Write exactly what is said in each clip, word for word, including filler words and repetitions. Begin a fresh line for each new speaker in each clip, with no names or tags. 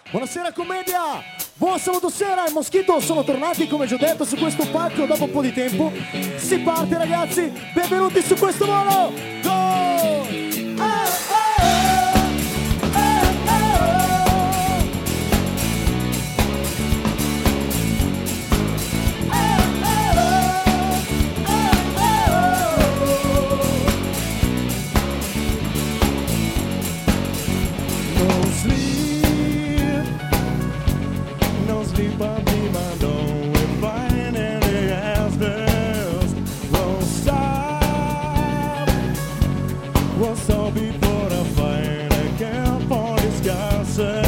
Buonasera commedia, buon saluto sera, i Moschito sono tornati come già detto su questo palco dopo un po' di tempo. Si parte ragazzi, benvenuti su questo volo. Go! Eh, eh, eh, eh, eh, eh, eh. No sleep, no sleep, I'll be my own. We're flying in the asters. Won't stop. Won't stop before the fight. I can't for discussing.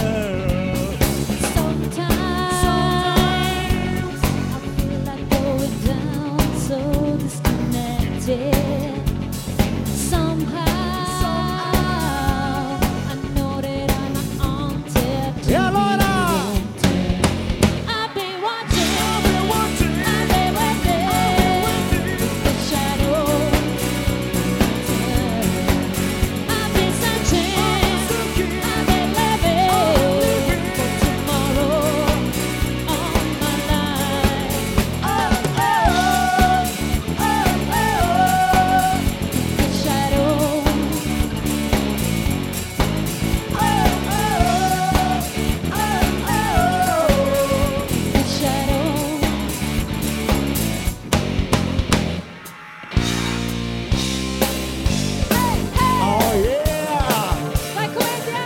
Sometimes, Sometimes I feel like going down, so disconnected. Somehow, Somehow I know that I'm not haunted.
E allora?
I've been watching, I've been watching, I've been waiting, the shadow. I've been searching, I've been living for tomorrow all my life. Oh, oh, oh, oh, the shadow. Oh, oh, oh, oh, the shadow.
Oh yeah!
Vai Comedia!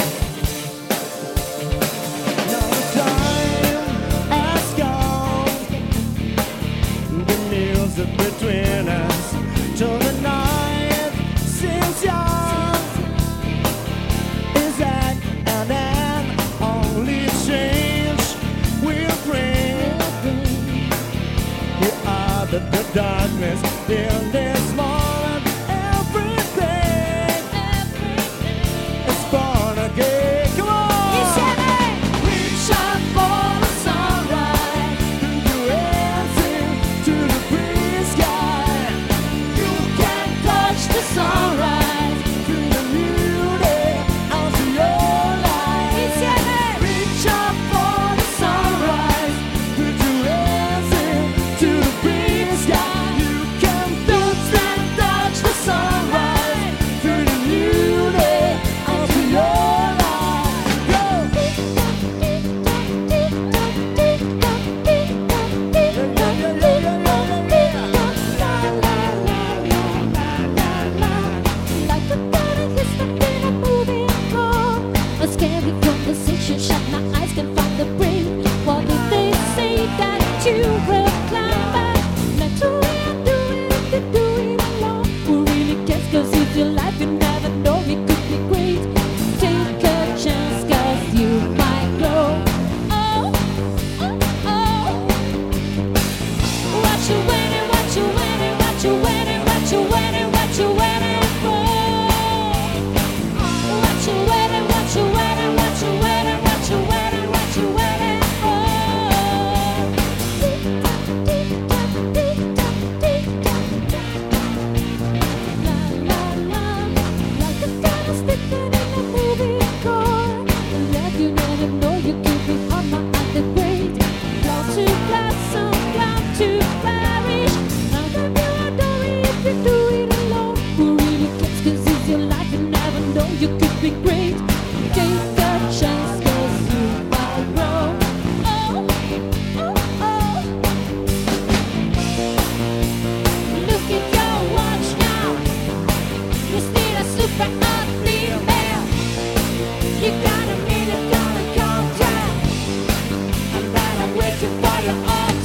Now the time has gone. The news is between us. Till the night seems young. Is that and then only change will bring? You are the, the darkness in this moment. Everything is born again. Come on!
Insieme! Reach out for the sunlight.
Do anything to the free sky.
You can touch the sunrise.
To the new day, onto your life.
Insieme!
Reach up for the sunrise. Do anything to the free sky. You can touch and touch the sunrise. To the new day, onto your life. Go!
Like a burning hit stuck in a moving car. A scary conversation, shut my eyes, can find the brain. What if they say that you will climb back? Naturally I do it if you do it alone. Who really cares? 'Cause if you life you never know, it could be great. Take a chance 'cause you might grow. Oh, oh, oh. What you waiting, what you waiting, what you waiting, what you waiting, what you waiting for? What you waiting, what you waiting, what you waiting, what you waiting, what you waiting for? La la la, like a diamond sticking in a movie car. Let you never know you could be on my other grade. Cloud to blossom, cloud to flourish. Now that you adore it if you do it alone. Who really cares? 'Cause it's your life, you never know you could be great. Take a chance 'cause you might grow. Oh, oh, oh. Look at your watch now. You're still a super hot female. You got a minute, gonna count down. And then I'm waiting for you all